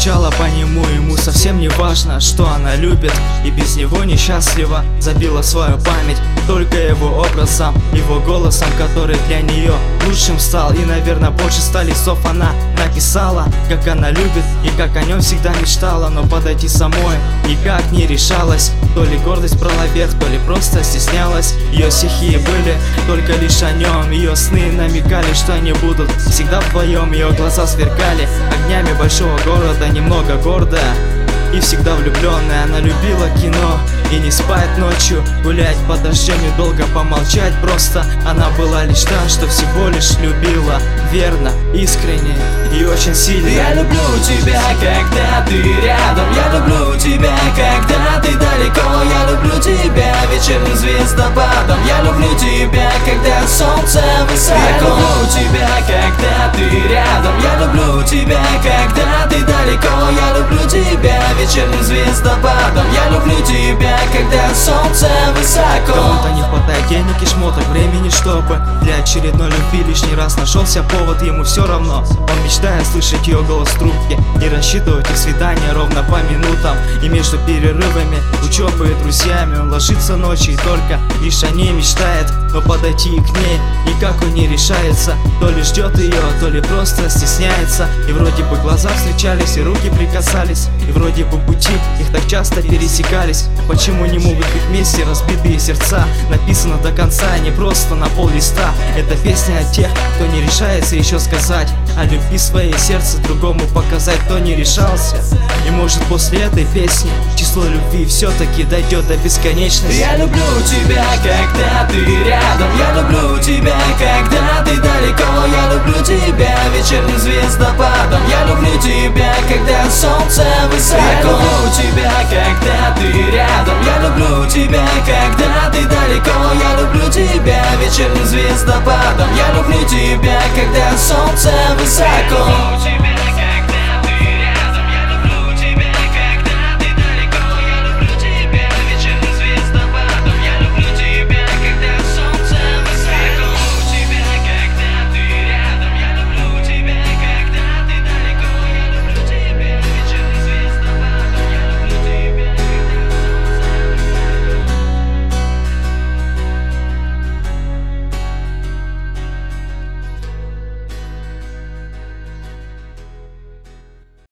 скучала по нему, ему совсем не важно, что она любит, и без него несчастлива. Забила свою память только его образом, его голосом, который для нее лучшим стал. И, наверное, больше 100 листов она написала, как она любит и как о нем всегда мечтала. Но подойти самой никак не решалась. То ли гордость брала верх, то ли просто стеснялась. Ее стихи были только лишь о нем, ее сны намекали, что они будут всегда вдвоем. Ее глаза сверкали огнями большого города, немного гордая и всегда влюбленная. Она любила кино и не спать ночью, гулять под дождем и долго помолчать. Просто она была лишь та, что всего лишь любила верно, искренне и очень сильно. Я люблю тебя, когда ты рядом. Я люблю тебя, когда ты далеко. Я люблю тебя вечерним звездопадом. Я люблю тебя, когда солнце высоко. Я люблю тебя, когда ты рядом. Я люблю тебя, когда ты далеко. Я люблю тебя вечерним звездопадом. Я люблю тебя, когда солнце высоко. Кому-то не хватает денег и шмоток, времени, чтобы для очередной любви лишний раз нашелся повод. Ему все равно, он мечтает слышать ее голос в трубке и рассчитывать их свидания ровно по минутам. И между перерывами учебы и друзьями он ложится ночью и только лишь о ней мечтает. Но подойти к ней никак он не решается. То ли ждет ее, то ли просто стесняется. И вроде бы глаза встречались, и руки прикасались, и вроде бы пути их так часто пересекались. Почему не могут быть вместе разбитые сердца? Написано до конца, а не просто на пол листа. Это песня о тех, кто не решается еще сказать о любви своей, сердце другому показать, кто не решался. И может после этой песни число любви все-таки дойдет до бесконечности. Я люблю тебя, когда ты рядом. Я люблю тебя, когда ты далеко. Я люблю тебя вечерним звездопадом. Я люблю тебя, когда солнце высоко. Я люблю тебя, когда ты рядом. Я люблю тебя, когда ты далеко. Я люблю тебя вечерним звездопадом. Я люблю тебя, когда